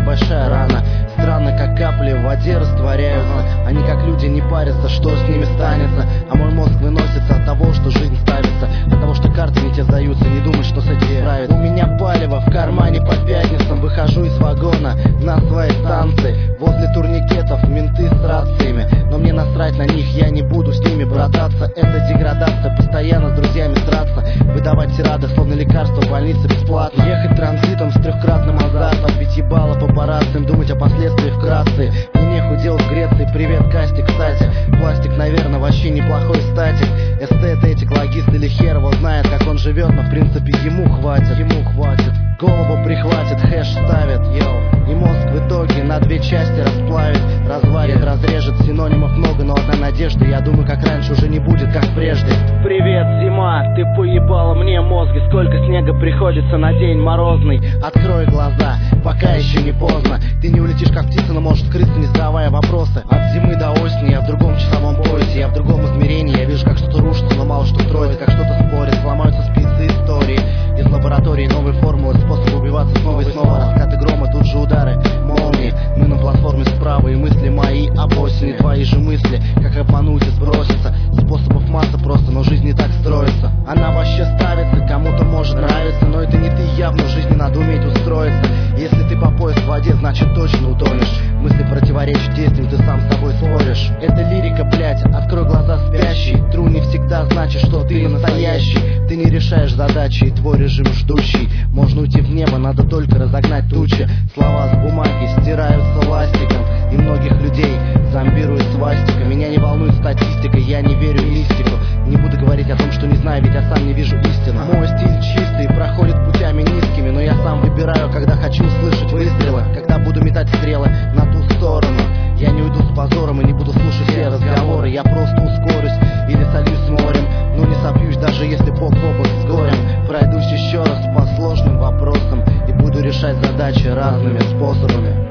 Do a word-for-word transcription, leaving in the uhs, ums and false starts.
большая рана. Странно, как капли в воде растворяются. Они как люди не парятся, что с ними станется. А мой мозг выносится от того, что жизнь ставится, от того, что карты не те сдаются. Не думай, что с этим справится. У меня палево в кармане по пятницам. Выхожу из вагона на своей станции. Возле турникетов менты с рациями. Но мне насрать на них, я не буду с ними брататься. Это деградация, постоянно с друзьями сраться. Выдавать тирады, словно лекарства в больнице бесплатно. Ехать транзитом с трехкратным азартом. Пить ебало папарацци, думать о последствиях вкратце. Мне нехуй делать в Греции, привет, Касти, кстати. Пластик, наверное, вообще неплохой статик. Эстет, этик, логист или хер его знает, как он живет, но в принципе ему хватит. Ему хватит. Голову прихватит, хэш ставит, йоу. И мозг в итоге на две части расплавит, разварит, разрежет. Синонимов много, но одна надежда. Я думаю, как раньше уже не будет, как прежде. Привет, зима, ты поебала мне мозги. Сколько снега приходится на день морозный. Открой глаза, пока еще не поздно. Ты не улетишь как птица, но можешь скрыться, не задавая вопросы. От зимы до осени я в другом часовом поясе. Я в другом измерении, я вижу, как что-то рушится, но мало что строится, как что-то спорит. Сломаются спицы истории из лаборатории, новые формулы, способ убиваться снова и снова. Раскаты грома, тут же удары молнии. Мы на платформе справа, и мысли мои об осени. Твои же мысли, как обмануть и сброситься. Способов масса просто, но жизнь не так строится. Она вообще ставится, кому-то может нравиться, но это не ты, явно в жизни надо уметь устроиться. Если ты по пояс в воде, значит точно утонешь. Мысли противоречат действиям, ты сам с собой споришь. Это лирика, блять, открой глаза спящий. True не всегда значит, что ты настоящий. Ты не решаешь задачи, и твой режим ждущий. Можно уйти в небо, надо только разогнать тучи. Слова с бумаги стираются ластиком, и многих людей зомбируют свастика. Меня не волнует статистика, я не верю в мистику. Не буду говорить о том, что не знаю, ведь я сам не вижу истину. Мой стиль чистый, проходит путями низкими, но я сам выбираю, когда хочу услышать выстрелы, когда буду метать стрелы на ту сторону. Я не уйду с позором и не буду слушать все разговоры. Я просто ускорюсь или сольюсь с морем, но не собьюсь, даже если бок о бок с горем. Пройдусь еще раз по сложным вопросам и буду решать задачи разными способами.